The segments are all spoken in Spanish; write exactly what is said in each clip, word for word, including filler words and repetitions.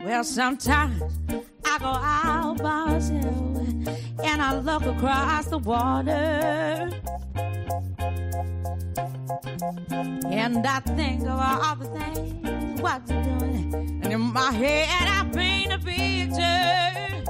Well, sometimes I go out by myself and I look across the water and I think of all the things what you're doing, and in my head I paint a picture.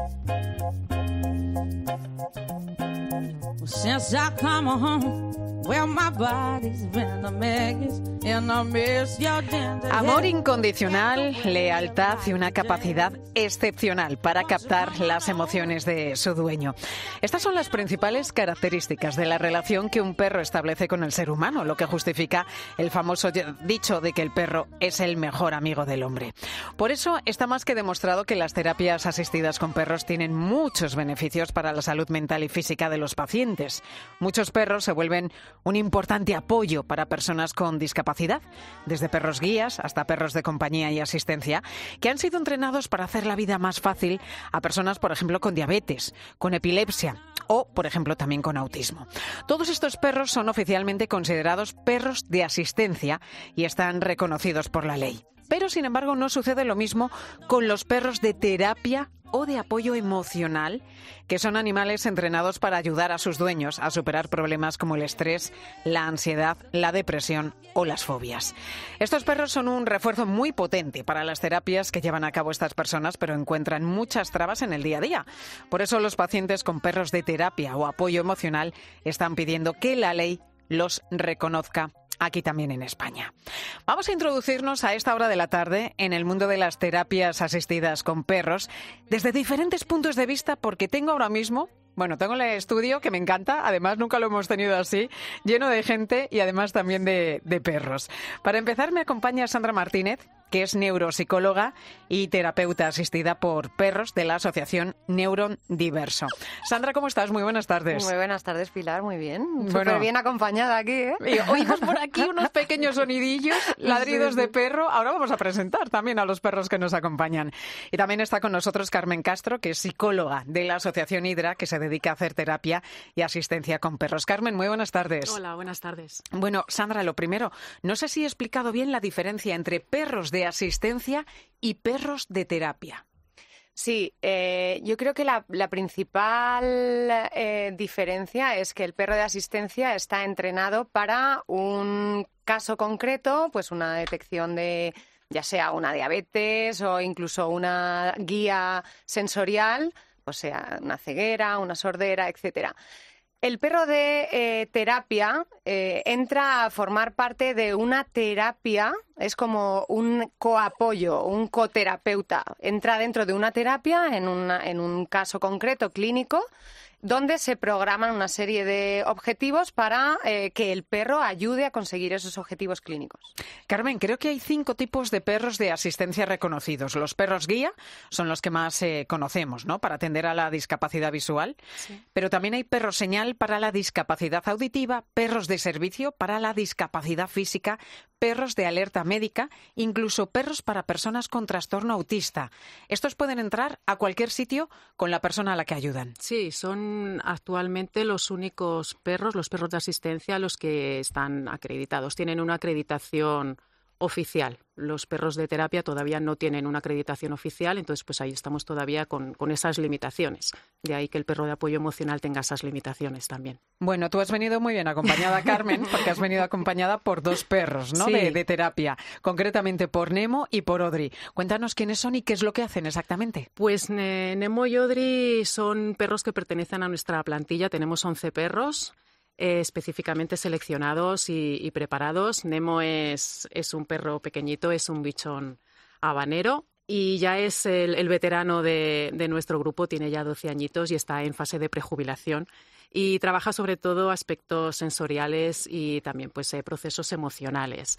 Well, since I come home, well, my body's been a mess and I miss your gender. Amor incondicional, lealtad y una capacidad excepcional para captar las emociones de su dueño. Estas son las principales características de la relación que un perro establece con el ser humano, lo que justifica el famoso dicho de que el perro es el mejor amigo del hombre. Por eso está más que demostrado que las terapias asistidas con perros tienen muchos beneficios para la salud mental y física de los pacientes. Muchos perros se vuelven un importante apoyo para personas con discapacidad, desde perros guías hasta perros de compañía y asistencia, que han sido entrenados para hacer la vida más fácil a personas, por ejemplo, con diabetes, con epilepsia o, por ejemplo, también con autismo. Todos estos perros son oficialmente considerados perros de asistencia y están reconocidos por la ley. Pero, sin embargo, no sucede lo mismo con los perros de terapia o de apoyo emocional, que son animales entrenados para ayudar a sus dueños a superar problemas como el estrés, la ansiedad, la depresión o las fobias. Estos perros son un refuerzo muy potente para las terapias que llevan a cabo estas personas, pero encuentran muchas trabas en el día a día. Por eso los pacientes con perros de terapia o apoyo emocional están pidiendo que la ley los reconozca aquí también en España. Vamos a introducirnos a esta hora de la tarde en el mundo de las terapias asistidas con perros desde diferentes puntos de vista, porque tengo ahora mismo, bueno, tengo el estudio que me encanta, además nunca lo hemos tenido así, lleno de gente y además también de, de perros. Para empezar me acompaña Sandra Martínez, que es neuropsicóloga y terapeuta asistida por perros de la asociación Neurodiverso. Sandra, ¿cómo estás? Muy buenas tardes. Muy buenas tardes, Pilar, muy bien. Bueno, súper bien acompañada aquí, ¿eh? Oímos por aquí unos pequeños sonidillos, ladridos de perro. Ahora vamos a presentar también a los perros que nos acompañan. Y también está con nosotros Carmen Castro, que es psicóloga de la asociación Hidra, que se dedica a hacer terapia y asistencia con perros. Carmen, muy buenas tardes. Hola, buenas tardes. Bueno, Sandra, lo primero, no sé si he explicado bien la diferencia entre perros de asistencia y perros de terapia. Sí, eh, yo creo que la, la principal eh, diferencia es que el perro de asistencia está entrenado para un caso concreto, pues una detección de ya sea una diabetes o incluso una guía sensorial, o sea, una ceguera, una sordera, etcétera. El perro de eh, terapia eh, entra a formar parte de una terapia, es como un coapoyo, un coterapeuta. Entra dentro de una terapia en, una, en un caso concreto clínico, donde se programan una serie de objetivos para eh, que el perro ayude a conseguir esos objetivos clínicos. Carmen, creo que hay cinco tipos de perros de asistencia reconocidos. Los perros guía son los que más eh, conocemos, ¿no?, para atender a la discapacidad visual. Sí. Pero también hay perros señal para la discapacidad auditiva, perros de servicio para la discapacidad física, perros de alerta médica, incluso perros para personas con trastorno autista. Estos pueden entrar a cualquier sitio con la persona a la que ayudan. Sí, son actualmente los únicos perros, los perros de asistencia, los que están acreditados. Tienen una acreditación oficial. Los perros de terapia todavía no tienen una acreditación oficial, entonces pues ahí estamos todavía con, con esas limitaciones. De ahí que el perro de apoyo emocional tenga esas limitaciones también. Bueno, tú has venido muy bien acompañada, Carmen, porque has venido acompañada por dos perros, ¿no?, sí. de, de terapia, concretamente por Nemo y por Odri. Cuéntanos quiénes son y qué es lo que hacen exactamente. Pues eh, Nemo y Odri son perros que pertenecen a nuestra plantilla. Tenemos once perros. Eh, específicamente seleccionados y, y preparados. Nemo es, es un perro pequeñito, es un bichón habanero y ya es el, el veterano de, de nuestro grupo, tiene ya doce añitos y está en fase de prejubilación y trabaja sobre todo aspectos sensoriales y también pues, eh, procesos emocionales.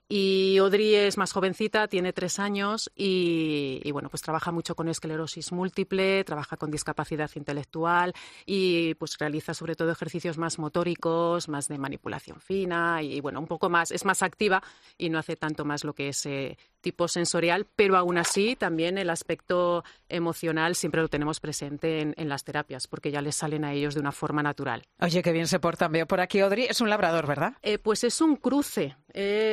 Y Odri es más jovencita, tiene tres años y, y bueno, pues trabaja mucho con esclerosis múltiple, trabaja con discapacidad intelectual y pues realiza sobre todo ejercicios más motóricos, más de manipulación fina y bueno, un poco más, es más activa y no hace tanto más lo que es eh, tipo sensorial, pero aún así también el aspecto emocional siempre lo tenemos presente en, en las terapias porque ya les salen a ellos de una forma natural. Oye, qué bien se portan. Veo por aquí, Odri, es un labrador, ¿verdad? Eh, pues es un cruce, es, es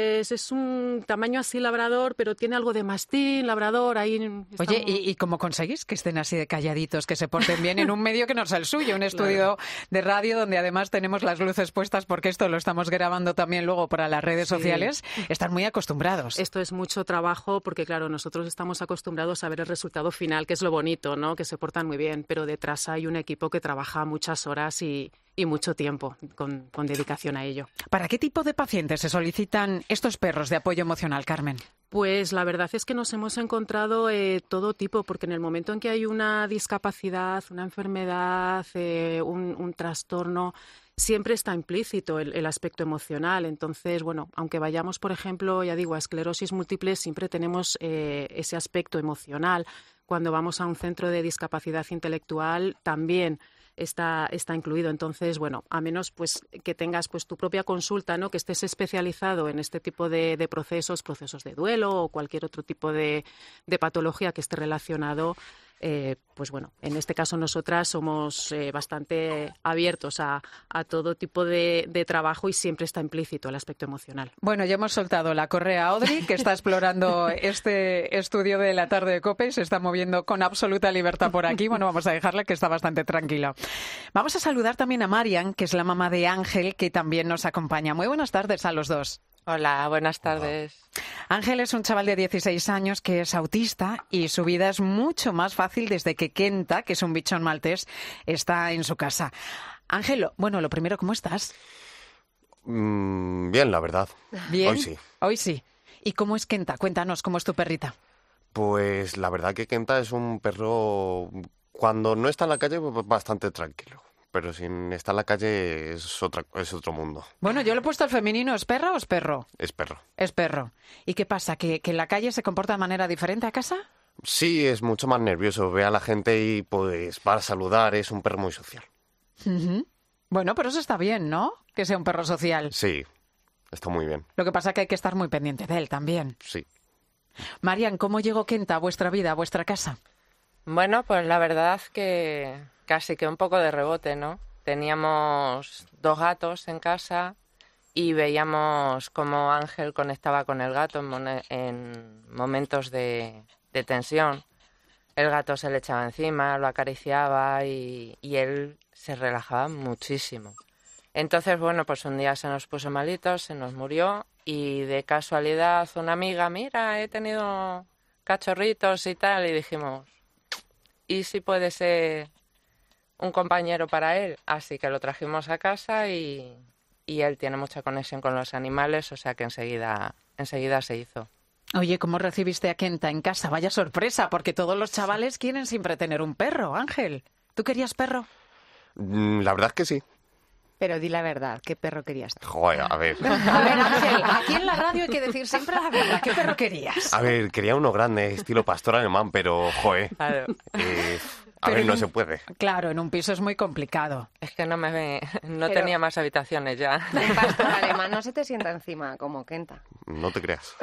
es un tamaño así labrador, pero tiene algo de mastín, labrador, ahí... Estamos... Oye, ¿y, ¿y cómo conseguís que estén así de calladitos, que se porten bien en un medio que no es el suyo, un estudio claro. de radio donde además tenemos las luces puestas porque esto lo estamos grabando también luego para las redes sí. sociales? Están muy acostumbrados. Esto es mucho trabajo porque, claro, nosotros estamos acostumbrados a ver el resultado final, que es lo bonito, ¿no? Que se portan muy bien, pero detrás hay un equipo que trabaja muchas horas y... y mucho tiempo con, con dedicación a ello. ¿Para qué tipo de pacientes se solicitan estos perros de apoyo emocional, Carmen? Pues la verdad es que nos hemos encontrado eh, todo tipo, porque en el momento en que hay una discapacidad, una enfermedad, eh, un, un trastorno, siempre está implícito el, el aspecto emocional. Entonces, bueno, aunque vayamos, por ejemplo, ya digo, a esclerosis múltiple, siempre tenemos eh, ese aspecto emocional. Cuando vamos a un centro de discapacidad intelectual, también Está, está incluido. Entonces, bueno, a menos pues que tengas pues tu propia consulta, ¿no? Que estés especializado en este tipo de, de procesos, procesos de duelo o cualquier otro tipo de, de patología que esté relacionado, eh, pues bueno, en este caso nosotras somos eh, bastante abiertos a, a todo tipo de, de trabajo y siempre está implícito el aspecto emocional. Bueno, ya hemos soltado la correa a Audrey, que está explorando este estudio de la tarde de COPE y se está moviendo con absoluta libertad por aquí. Bueno, vamos a dejarla, que está bastante tranquila. Vamos a saludar también a Marian, que es la mamá de Ángel, que también nos acompaña. Muy buenas tardes a los dos. Hola, buenas tardes. Ángel es un chaval de dieciséis años que es autista y su vida es mucho más fácil desde que Kenta, que es un bichón maltés, está en su casa. Ángel, bueno, lo primero, ¿cómo estás? Mm, bien, la verdad. ¿Bien? Hoy sí. Hoy sí. ¿Y cómo es Kenta? Cuéntanos, ¿cómo es tu perrita? Pues la verdad que Kenta es un perro, cuando no está en la calle, pues bastante tranquilo. Pero si está en la calle es, otra, es otro mundo. Bueno, yo le he puesto al femenino. ¿Es perra o es perro? Es perro. Es perro. ¿Y qué pasa? ¿Que, que en la calle se comporta de manera diferente a casa? Sí, es mucho más nervioso. Ve a la gente y pues va a saludar. Es un perro muy social. Uh-huh. Bueno, pero eso está bien, ¿no? Que sea un perro social. Sí, está muy bien. Lo que pasa es que hay que estar muy pendiente de él también. Sí. Marian, ¿cómo llegó Kenta a vuestra vida, a vuestra casa? Bueno, pues la verdad que casi que un poco de rebote, ¿no? Teníamos dos gatos en casa y veíamos cómo Ángel conectaba con el gato en, mon- en momentos de, de tensión. El gato se le echaba encima, lo acariciaba y, y él se relajaba muchísimo. Entonces, bueno, pues un día se nos puso malito, se nos murió y de casualidad una amiga, mira, he tenido cachorritos y tal, y dijimos, ¿y si puede ser un compañero para él? Así que lo trajimos a casa y, y él tiene mucha conexión con los animales, o sea que enseguida, enseguida se hizo. Oye, ¿cómo recibiste a Kenta en casa? Vaya sorpresa, porque todos los chavales quieren siempre tener un perro, Ángel. ¿Tú querías perro? La verdad es que sí. Pero di la verdad, ¿qué perro querías? Joder, a ver. A ver, Ángel, aquí en la radio hay que decir siempre la verdad. ¿Qué perro querías? A ver, quería uno grande, estilo pastor alemán, pero, joder, Claro. eh, a Pero ver, en no un- se puede. Claro, en un piso es muy complicado. Es que no me ve, no Pero- tenía más habitaciones ya. Un pastor alemán no se te sienta encima como Kenta. No te creas.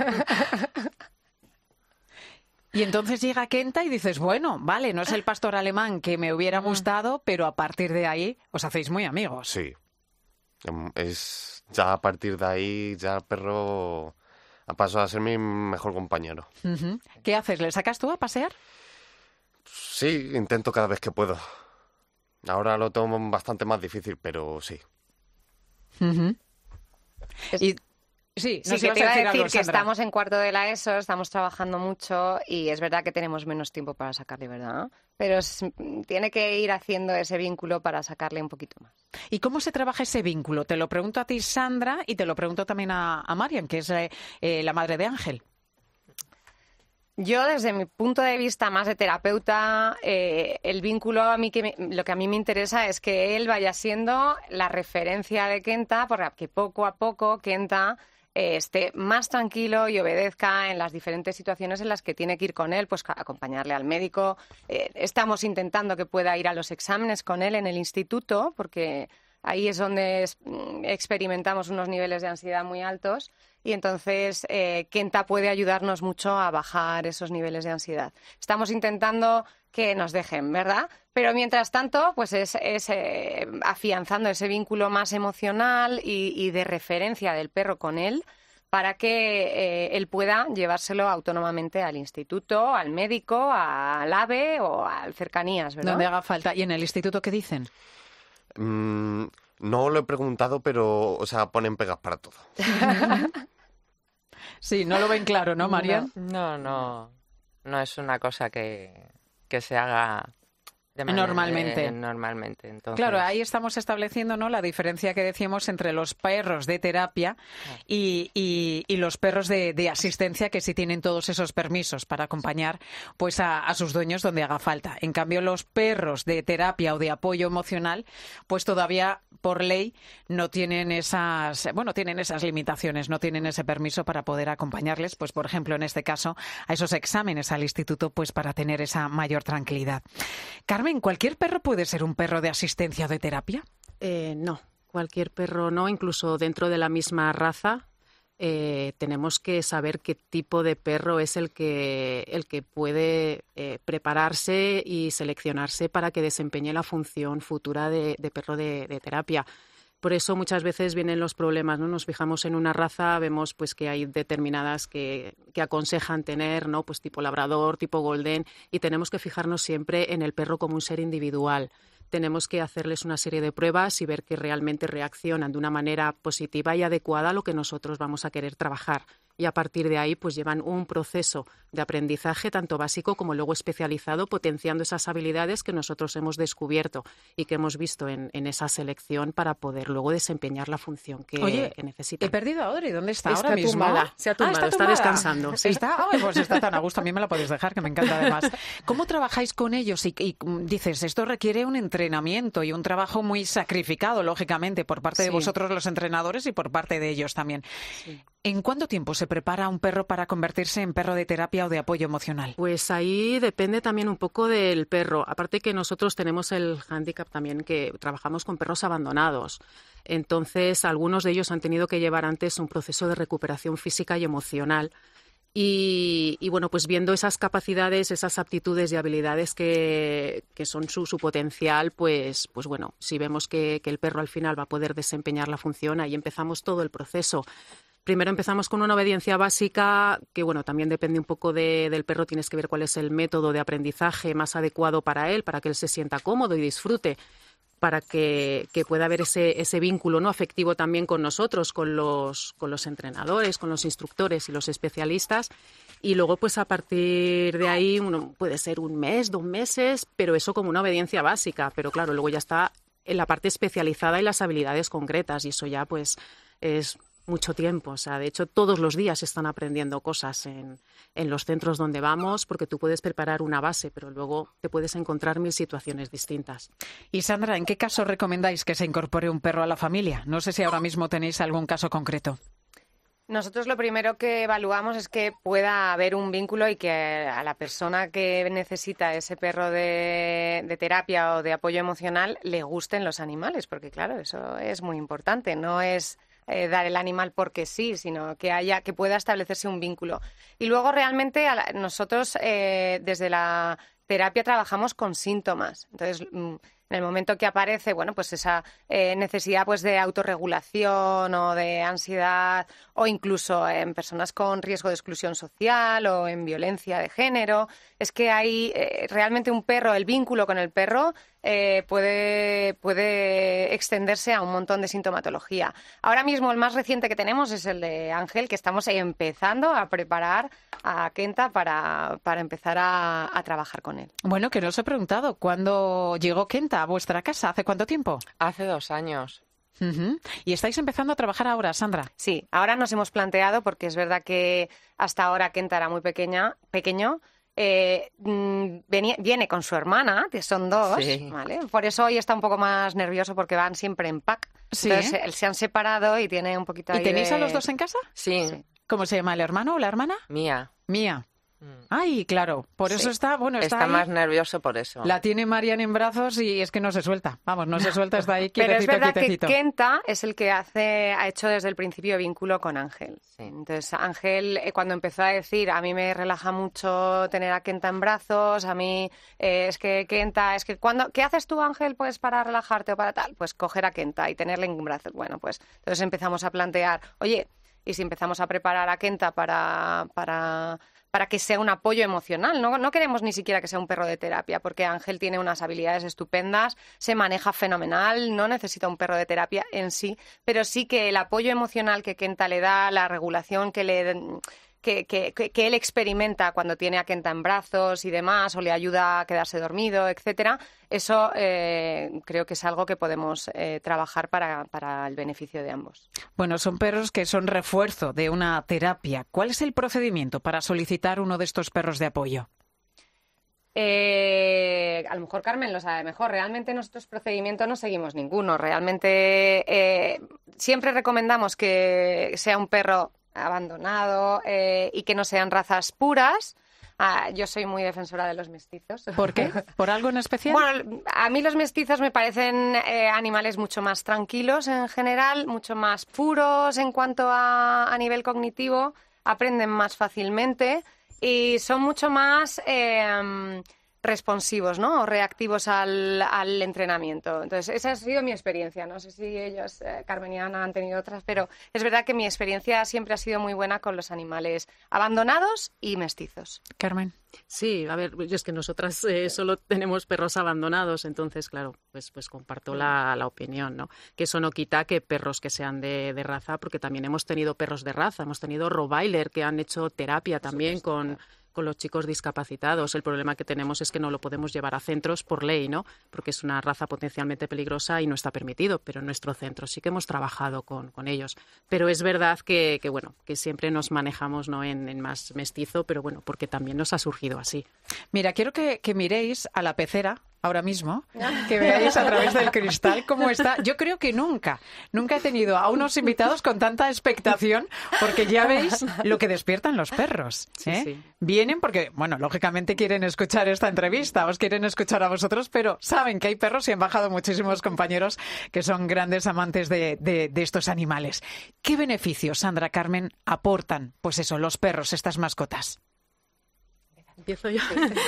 Y entonces llega Kenta y dices, bueno, vale, no es el pastor alemán que me hubiera gustado, pero a partir de ahí os hacéis muy amigos. Sí. Em, Es ya a partir de ahí, ya el perro ha pasado a ser mi mejor compañero. Ujú. ¿Qué haces? ¿Le sacas tú a pasear? Sí, intento cada vez que puedo. Ahora lo tomo bastante más difícil, pero sí. Ujú. Es- Y sí, Sí, nos que ibas te iba a decir decir algo, que Sandra. estamos en cuarto de la ESO, estamos trabajando mucho y es verdad que tenemos menos tiempo para sacarle, ¿verdad? Pero es- tiene que ir haciendo ese vínculo para sacarle un poquito más. ¿Y cómo se trabaja ese vínculo? Te lo pregunto a ti, Sandra, y te lo pregunto también a, a Marian, que es eh, eh, la madre de Ángel. Yo, desde mi punto de vista más de terapeuta, eh, el vínculo a mí que me- lo que a mí me interesa es que él vaya siendo la referencia de Kenta, porque poco a poco Kenta eh, esté más tranquilo y obedezca en las diferentes situaciones en las que tiene que ir con él, pues ca- acompañarle al médico. Eh, estamos intentando que pueda ir a los exámenes con él en el instituto, porque ahí es donde es- mm, experimentamos unos niveles de ansiedad muy altos y entonces eh, Kenta puede ayudarnos mucho a bajar esos niveles de ansiedad. Estamos intentando que nos dejen, ¿verdad? Pero mientras tanto, pues es, es eh, afianzando ese vínculo más emocional y, y de referencia del perro con él para que eh, él pueda llevárselo autónomamente al instituto, al médico, al AVE o al cercanías, ¿verdad? Donde haga falta. ¿Y en el instituto qué dicen? Mm, no lo he preguntado, pero, o sea, ponen pegas para todo. Sí, no lo ven claro, ¿no, Marian? No, no, no, no es una cosa que, que se haga de manera, Normalmente. eh, normalmente. Entonces... Claro, ahí estamos estableciendo, ¿no?, la diferencia que decíamos entre los perros de terapia y, y, y los perros de, de asistencia, que sí tienen todos esos permisos para acompañar pues a, a sus dueños donde haga falta. En cambio, los perros de terapia o de apoyo emocional, pues todavía por ley no tienen esas, bueno, tienen esas limitaciones, no tienen ese permiso para poder acompañarles, pues por ejemplo, en este caso, a esos exámenes al instituto, pues para tener esa mayor tranquilidad. Carmen, ¿cualquier perro puede ser un perro de asistencia o de terapia? Eh, no, cualquier perro no, incluso dentro de la misma raza. Eh, tenemos que saber qué tipo de perro es el que, el que puede eh, prepararse y seleccionarse para que desempeñe la función futura de, de perro de, de terapia. Por eso muchas veces vienen los problemas, ¿no? Nos fijamos en una raza, vemos pues que hay determinadas que, que aconsejan tener, ¿no? Pues tipo labrador, tipo golden, y tenemos que fijarnos siempre en el perro como un ser individual. Tenemos que hacerles una serie de pruebas y ver que realmente reaccionan de una manera positiva y adecuada a lo que nosotros vamos a querer trabajar. Y a partir de ahí pues llevan un proceso de aprendizaje tanto básico como luego especializado, potenciando esas habilidades que nosotros hemos descubierto y que hemos visto en, en esa selección para poder luego desempeñar la función que, Oye, que necesitan. he perdido a Audrey. ¿Dónde está, Está ahora mismo? tumbada, se ha tumbado, Ah, está descansando, sí. Está, ay, pues está tan a gusto, a mí me la podéis dejar, que me encanta además. ¿Cómo trabajáis con ellos? Y, y dices, esto requiere un entrenamiento y un trabajo muy sacrificado, lógicamente, por parte de Sí. vosotros los entrenadores y por parte de ellos también. Sí. ¿En cuánto tiempo se prepara un perro para convertirse en perro de terapia o de apoyo emocional? Pues ahí depende también un poco del perro. Aparte que nosotros tenemos el hándicap también que trabajamos con perros abandonados. Entonces, algunos de ellos han tenido que llevar antes un proceso de recuperación física y emocional. Y, y bueno, pues viendo esas capacidades, esas aptitudes y habilidades que, que son su, su potencial, pues, pues bueno, si vemos que, que el perro al final va a poder desempeñar la función, ahí empezamos todo el proceso. Primero empezamos con una obediencia básica, que bueno, también depende un poco de, del perro, tienes que ver cuál es el método de aprendizaje más adecuado para él, para que él se sienta cómodo y disfrute, para que, que pueda haber ese, ese vínculo, ¿no?, afectivo también con nosotros, con los, con los entrenadores, con los instructores y los especialistas. Y luego, pues a partir de ahí, uno, puede ser un mes, dos meses, pero eso como una obediencia básica. Pero claro, luego ya está en la parte especializada y las habilidades concretas, y eso ya pues es mucho tiempo. O sea, de hecho, todos los días están aprendiendo cosas en, en los centros donde vamos, porque tú puedes preparar una base, pero luego te puedes encontrar mil situaciones distintas. Y Sandra, ¿en qué caso recomendáis que se incorpore un perro a la familia? No sé si ahora mismo tenéis algún caso concreto. Nosotros lo primero que evaluamos es que pueda haber un vínculo y que a la persona que necesita ese perro de, de terapia o de apoyo emocional le gusten los animales, porque claro, eso es muy importante. No es eh, dar el animal porque sí, sino que haya, que pueda establecerse un vínculo. Y luego realmente a la, nosotros eh, desde la terapia trabajamos con síntomas. Entonces, mm, en el momento que aparece, bueno, pues esa eh, necesidad pues de autorregulación o de ansiedad, o incluso en personas con riesgo de exclusión social o en violencia de género, es que hay eh, realmente un perro, el vínculo con el perro eh, puede, puede extenderse a un montón de sintomatología. Ahora mismo el más reciente que tenemos es el de Ángel, que estamos empezando a preparar a Kenta para, para empezar a, a trabajar con él. Bueno, que no os he preguntado, ¿cuándo llegó Kenta a vuestra casa? ¿Hace cuánto tiempo? Hace dos años. Uh-huh. ¿Y estáis empezando a trabajar ahora, Sandra? Sí, ahora nos hemos planteado, porque es verdad que hasta ahora Kenta era muy pequeña, pequeño, eh, venía, viene con su hermana, que son dos, sí. ¿vale? Por eso hoy está un poco más nervioso, porque van siempre en pack. Sí. Entonces se, se han separado y tiene un poquito ¿Y ahí tenéis de... a los dos en casa? Sí. Sí. ¿Cómo se llama, el hermano o la hermana? Mía. Mía. Mm. Ay, claro, por eso Sí. está, bueno, está, Está ahí. más nervioso por eso. La tiene Marian en brazos y es que no se suelta. Vamos, no se suelta, está ahí Pero es quietecito, verdad quietecito. que Kenta es el que hace, ha hecho desde el principio vínculo con Ángel. Sí. Entonces Ángel, eh, cuando empezó a decir, a mí me relaja mucho tener a Kenta en brazos, a mí eh, es que Kenta, es que cuando, ¿qué haces tú, Ángel, pues para relajarte o para tal? Pues coger a Kenta y tenerle en brazos. Bueno, pues entonces empezamos a plantear, oye, y si empezamos a preparar a Kenta para, para, para que sea un apoyo emocional, no, no queremos ni siquiera que sea un perro de terapia, porque Ángel tiene unas habilidades estupendas, se maneja fenomenal, no necesita un perro de terapia en sí, pero sí que el apoyo emocional que Kenta le da, la regulación que le... Que, que, que él experimenta cuando tiene a Kenta en brazos y demás, o le ayuda a quedarse dormido, etcétera, eso eh, creo que es algo que podemos eh, trabajar para, para el beneficio de ambos. Bueno, son perros que son refuerzo de una terapia. ¿Cuál es el procedimiento para solicitar uno de estos perros de apoyo? Eh, a lo mejor Carmen lo sabe mejor. Realmente nosotros procedimiento no seguimos ninguno. Realmente eh, siempre recomendamos que sea un perro abandonado eh, y que no sean razas puras. Ah, yo soy muy defensora de los mestizos. ¿Por qué? ¿Por algo en especial? Bueno, a mí los mestizos me parecen eh, animales mucho más tranquilos en general, mucho más puros en cuanto a, a nivel cognitivo, aprenden más fácilmente y son mucho más eh, responsivos, ¿no? O reactivos al, al entrenamiento. Entonces, esa ha sido mi experiencia. No sé si ellos, eh, Carmen y Ana, han tenido otras, pero es verdad que mi experiencia siempre ha sido muy buena con los animales abandonados y mestizos. Carmen. Sí, a ver, yo es que nosotras eh, solo tenemos perros abandonados, entonces, claro, pues, pues comparto la, la opinión, ¿no? Que eso no quita que perros que sean de, de raza, porque también hemos tenido perros de raza, hemos tenido Rottweiler que han hecho terapia también con... con los chicos discapacitados. El problema que tenemos es que no lo podemos llevar a centros por ley, ¿no? Porque es una raza potencialmente peligrosa y no está permitido, pero en nuestro centro sí que hemos trabajado con, con ellos. Pero es verdad que, que, bueno, que siempre nos manejamos, ¿no? en, en más mestizo, pero bueno, porque también nos ha surgido así. Mira, quiero que, que miréis a la pecera ahora mismo, que veáis a través del cristal cómo está. Yo creo que nunca, nunca he tenido a unos invitados con tanta expectación, porque ya veis lo que despiertan los perros, ¿eh? Sí, sí. Vienen porque, bueno, lógicamente quieren escuchar esta entrevista, os quieren escuchar a vosotros, pero saben que hay perros y han bajado muchísimos compañeros que son grandes amantes de, de, de estos animales. ¿Qué beneficios, Sandra, Carmen, aportan, pues eso, los perros, estas mascotas? Empiezo yo.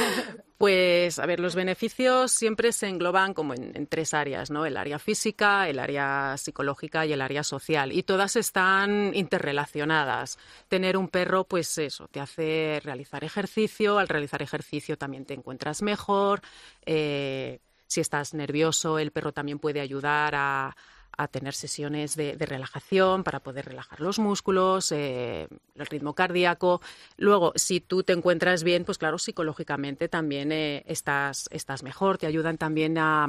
Pues, a ver, los beneficios siempre se engloban como en, en tres áreas, ¿no? El área física, el área psicológica y el área social. Y todas están interrelacionadas. Tener un perro, pues eso, te hace realizar ejercicio. Al realizar ejercicio también te encuentras mejor. Eh, si estás nervioso, el perro también puede ayudar a... a tener sesiones de, de relajación para poder relajar los músculos, eh, el ritmo cardíaco. Luego, si tú te encuentras bien, pues claro, psicológicamente también eh, estás, estás mejor. Te ayudan también a,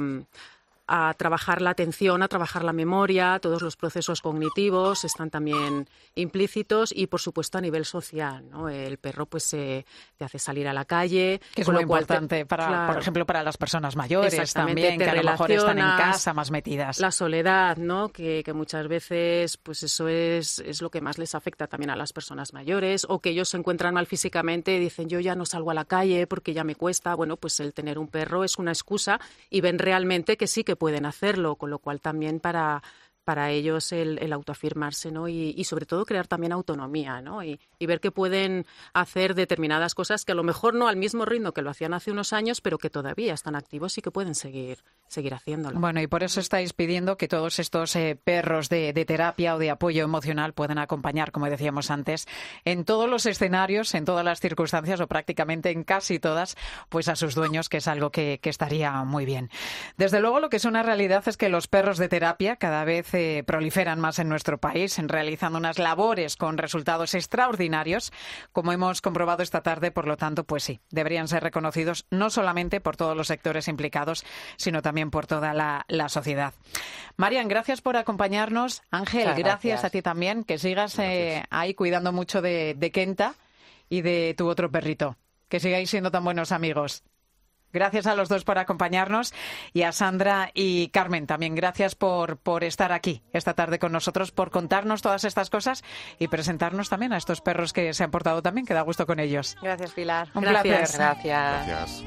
a trabajar la atención, a trabajar la memoria, todos los procesos cognitivos están también implícitos y, por supuesto, a nivel social, ¿no? El perro pues eh, te hace salir a la calle. Que es con muy lo cual importante, te, para, claro, por ejemplo, para las personas mayores también, te que a lo mejor están en relacionas, casa más metidas. La soledad, ¿no? Que, que muchas veces pues eso es, es lo que más les afecta también a las personas mayores, o que ellos se encuentran mal físicamente y dicen yo ya no salgo a la calle porque ya me cuesta. Bueno, pues el tener un perro es una excusa y ven realmente que sí que pueden hacerlo, con lo cual también para... para ellos el, el autoafirmarse, ¿no? Y, y sobre todo crear también autonomía, ¿no? Y, y ver que pueden hacer determinadas cosas que a lo mejor no al mismo ritmo que lo hacían hace unos años, pero que todavía están activos y que pueden seguir, seguir haciéndolo. Bueno, y por eso estáis pidiendo que todos estos eh, perros de, de terapia o de apoyo emocional puedan acompañar, como decíamos antes, en todos los escenarios, en todas las circunstancias o prácticamente en casi todas, pues a sus dueños, que es algo que, que estaría muy bien. Desde luego, lo que es una realidad es que los perros de terapia cada vez eh, proliferan más en nuestro país, realizando unas labores con resultados extraordinarios, como hemos comprobado esta tarde. Por lo tanto, pues sí, deberían ser reconocidos no solamente por todos los sectores implicados, sino también por toda la, la sociedad. Marian, gracias por acompañarnos. Ángel, Muchas gracias. gracias a ti también, que sigas eh, ahí cuidando mucho de, de Kenta y de tu otro perrito. Que sigáis siendo tan buenos amigos. Gracias a los dos por acompañarnos, y a Sandra y Carmen también gracias por, por estar aquí esta tarde con nosotros, por contarnos todas estas cosas y presentarnos también a estos perros que se han portado también, que da gusto con ellos. Gracias, Pilar. Un Gracias. placer. Gracias. Gracias.